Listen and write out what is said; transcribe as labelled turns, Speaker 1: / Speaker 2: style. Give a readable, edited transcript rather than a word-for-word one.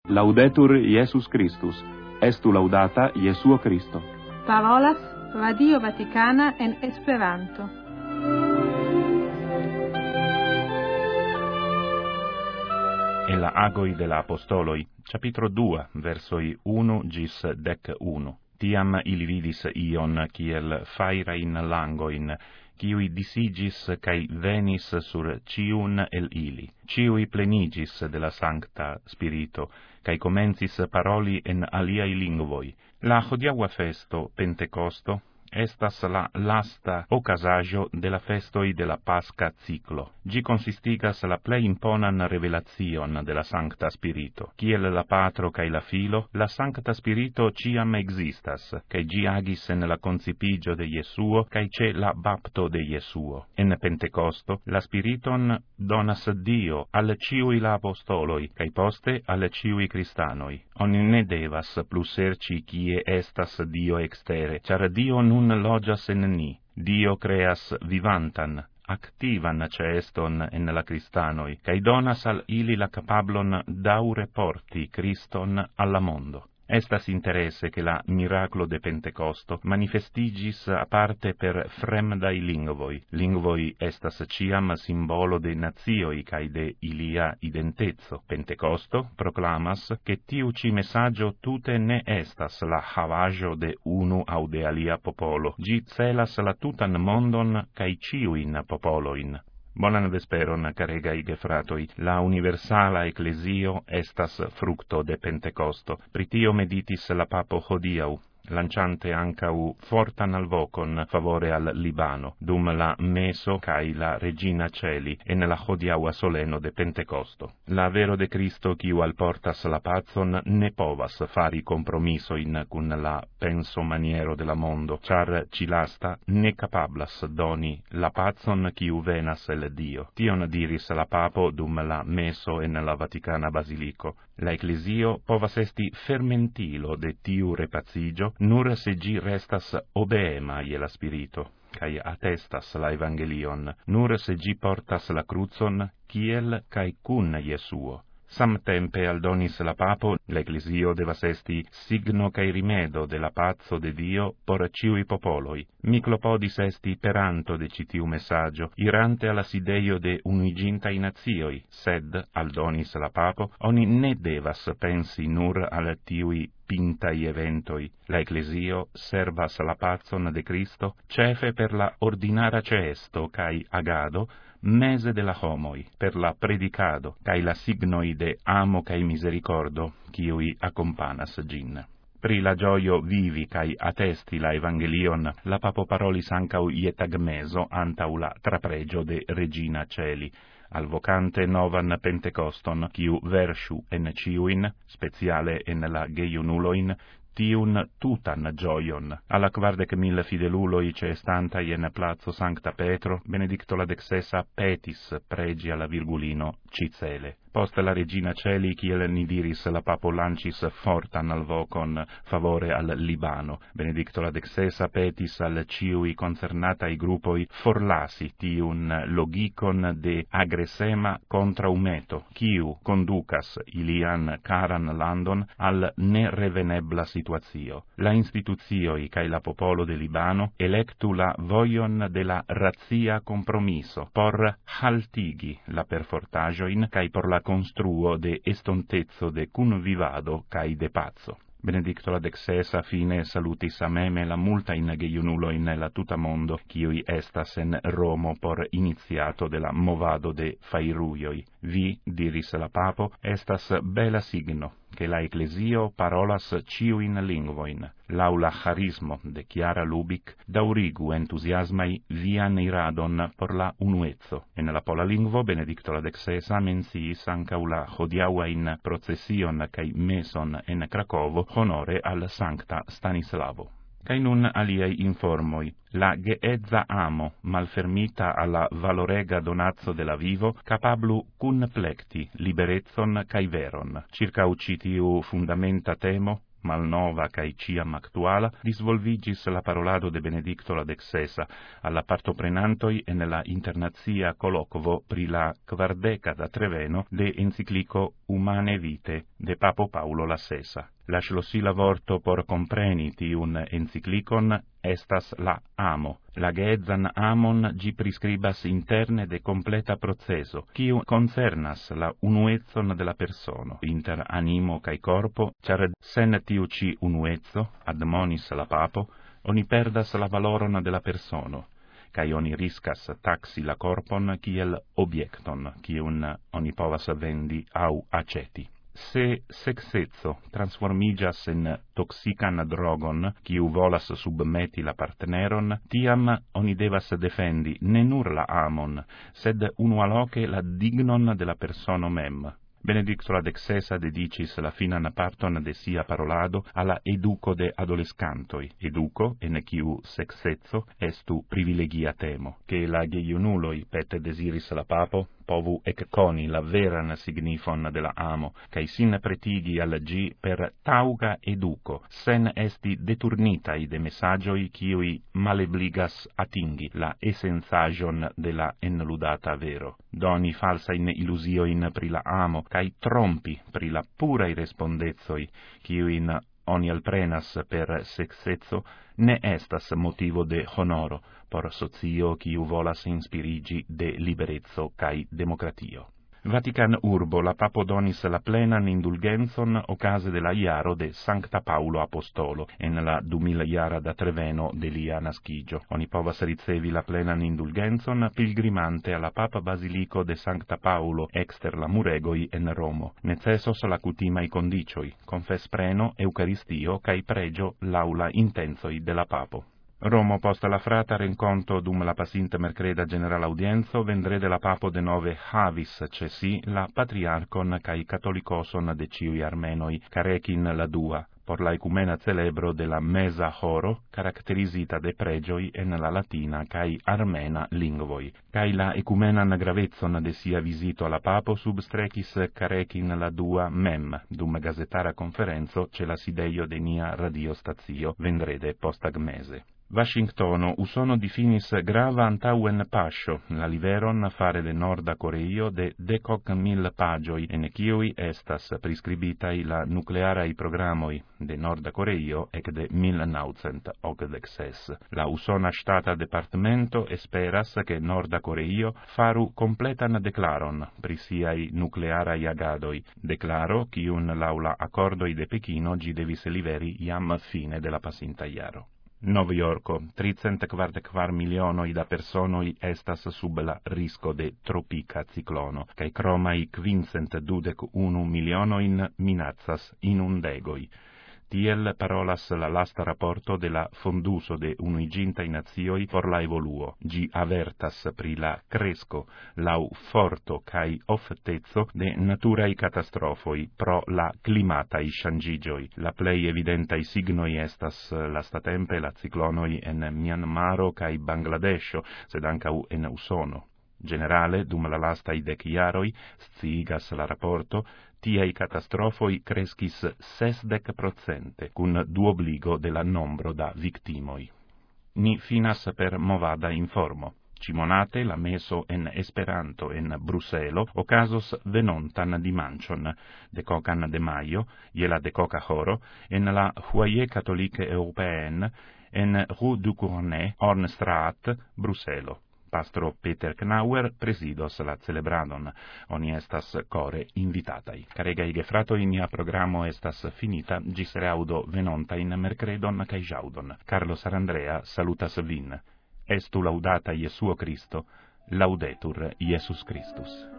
Speaker 1: Laudetur Iesus Christus, estu laudata Jesuo Christo.
Speaker 2: Parolas Radio Vaticana en Esperanto.
Speaker 3: En la agoi de la apostoloi, capitolo 2, versoi 1 gis 11. Tiam ili vidis ion kiel faira in langoin, kiui disigis cae venis sur ciun el ili. Ciui plenigis de la Sancta Spirito, cae comencis paroli en aliai lingvoi. La hodiaua festo, Pentecosto, estas la lasta ocasaggio de la festoi de la Pasca ciclo. Gi consistigas la plei imponan revelation de la Sancta Spirito. Kiel la Patro cae la Filo, la Sancta Spirito ciam existas, cae gi agis en la concipigio de Jesuo, cae ce la bapto de Jesuo. En Pentecosto, la Spiriton donas Dio al ciui la apostoloi, cae poste al ciui Christanoi. Oni ne devas plus serci kie estas Dio extere, char Dio nun logias en ni. Dio creas vivantan, activan ceeston en la Christanoi, cae donas al ili la capablon daure porti Christon alla mondo. Estas interesse che la miraclo de Pentecosto manifestigis aparte per fremdai lingvoi. Lingvoi estas ciam simbolo de nazioi cae de ilia identezo. Pentecosto proclamas che tiu ci messaggio tute ne estas la havaggio de unu au de alia popolo. Gi celas la tutan mondon cae ciuin popoloin. Bonan vesperon, caregai gefratoi. La universala ecclesio estas fructo de Pentecosto. Pritio meditis la papo hodiau, lanciante ancau fortan alvocon favore al Libano, dum la meso cae la regina celi en la hodiaua soleno de Pentecosto. La vero de Cristo quiu alportas la pazon ne povas fari compromisoin cun la penso maniero de la mondo, char cilasta ne capablas doni la pazon quiu venas el Dio. Tion diris la papo dum la meso en la Vaticana Basilico. La ecclesio povas esti fermentilo de tiu repazigio, nur se gi restas obeema je la Spirito, cae attestas la Evangelion, nur se gi portas la crucon, kiel cae cun Jesuo. Samtempe aldonis la papo, l'ecclesio devas esti signo cae rimedo de la pazzo de Dio por ciui popoloi. Miclopodis esti peranto de citiu messaggio, irante alla sideio de unigintai nazioi, sed, aldonis la papo, oni ne devas pensi nur al tiui pintai eventoi. La ecclesio servas la pazzon de Cristo, cefe per la ordinara ceesto cae agado, mese de la homoi, per la predicado, cae la signoi de amo cae misericordo, quiui accompanas gin. Pri la gioio vivi cae attesti la Evangelion, la papo parolis ancau ietagmeso antau la trapregio de Regina Celi, alvocante novan Pentecoston, quiu versu en ciuin, speciale en la geiunuloin, tiun tutan gioion. Alla 40.000 fideluloi ceestantai en Plazo Sancta Petro, Benedicto la XVI petis pregi alla Virgulino Cicele. Post la Regina Celi, kiel ni diris, la papo lancis fortan alvocon favore al Libano. Benedicto la XVI petis al ciui concernatai gruppoi forlasi tiun logicon de agresema contra umeto, quiu conducas ilian caran landon al nerevenebla situatio. La instituzioi cae la popolo de Libano electu la voion de la razia compromiso por haltigi la perfortagioin cae por la construo de estontezzo de cunvivado cae de pazzo. Benedicto la XVI fine salutis ameme la multa in geiunulo in la tuta mondo, quiui estas en Romo por iniziato de la movado de fairuioi. Vi, diris la papo, estas bela signo, che la ecclesio parolas ciuin lingvoin. L'aula charismo de Chiara Lubic daurigu entusiasmai vian iradon por la unuezzo. En la pola lingvo, Benedicto la XVI mensiis ancau la hodiaua in procession cae meson en Cracovo honore al Sancta Stanislavo. Cae nun aliei informoi. La geedza amo, malfermita alla valorega donazzo de la vivo, capablu cun plecti liberezzon cae veron. Circa ucitiu fundamenta temo, malnova cae ciam actuala, disvolvigis la parolado de Benedicto la XVI alla partoprenantoi en la internazia colloquo pri la quardeca da Treveno de enciclico Humane Vitae de Papo Paulo la Sesa. La schlossila vorto por compreni tiun enciclicon estas la amo. La geedzan amon gi prescribas interne de completa proceso, quiu concernas la unuezzon de la persono, inter animo cae corpo, char sen tiu ci unuezzo, admonis la papo, oni perdas la valoron de la persono, cae oni riscas taxi la corpon kiel obiecton, quiun oni povas vendi au aceti. Se sexezzo transformigas in toxican drogon, quiu volas submeti la partneron, tiam oni devas defendi ne nur la amon, sed unualoke la dignon de la persono mem. Benedicto la XVI dedicis la finan parton de sia parolado alla educo de adolescantoi, educo en quiu sexezzo estu privilegia temo, che la geiunuloi pete desiris la papo, povu ecconi la veran signifon de la amo, cae sin pretigi al gi per tauga educo, sen esti deturnitai de messagioi quiui malebligas atingi la essenzagion de la enludata vero. Doni falsa in illusioin pri la amo, cae trompi pri la pura irrespondezoi, quiuin oni alprenas per sexezzo, ne estas motivo de honoro por socio quiu volas inspirigi de liberezzo cae democratio. Vatican urbo la papo donis la plenan indulgenzon ocase de la iaro de Sancta Paulo Apostolo en la 2000 iara da Treveno de lia nascigio. Oni povas ricevi la plenan indulgenzon pilgrimante alla Papa Basilico de Sancta Paulo exter la muregoi en Romo. Necessos la cutimai condicioi, confes preno, eucaristio, cae pregio l'aula intenzoi de la papo. Romo post la frata renconto dum la pasinta mercreda general audienzo vendrede la papo de nove havis cesi la patriarcon cae catolicoson de ciui armenoi carecin la dua, por la ecumena celebro de la mesa horo, caracterizita de pregioi en la latina cae armena lingvoi, cae la ecumenan gravezzon de sia visito alla papo substrecis carecin la dua mem, dum gazetara conferenzo ce la sideio de nia radiostazio vendrede postag mese. Washingtono usono difinis grava antauen pascio la liveron fare de Norda Coreio de 10.000 pagioi en quiui estas prescribitai la nuclearai programoi de Norda Coreio ec de 1986. La usona stata departamento esperas che Norda Coreio faru completan declaron pri siai nuclearai agadoi, declaro quiun laula accordoi de Pechino gi devis liveri iam fine de la pasinta iaro. Novo Yorko, 344 milionoi da personoi estas sub la risco de tropica ciclono, cae cromai 521 milionoin minazzas inundegoi. Tiel parolas la lasta rapporto de la Fonduso de Unuigintai Nazioi por la evoluo. Gi avertas pri la cresco, lau forto cae oftezo de naturai catastrofoi pro la climatai shangigioi. La plei evidentai signoi estas lastatempe la ciclonoi en Myanmaro cae Bangladesho, sed ancau en Usono. Generale, dum la lastai 10 iaroi, sciigas la rapporto, tiei catastrofoi crescis 60%, cun duobligo de la nombro da victimoi. Ni finas per movada informo. Cimonate la meso en Esperanto en Bruselo ocasos venontan dimanchon, decocan de maio, iela decoca horo, en la Foyer Catholique Européenne, en Rue du Cournet, Hornstraat, Bruselo. Pastro Peter Knauer presidos la celebradon. Oni estas core invitatai. Caregai gefratoi, nia programo estas finita, gis reaudo venontain mercredon cae jaudon. Carlo Sarandrea salutas vin. Estu laudata Iesuo Christo, laudetur Iesus Christus.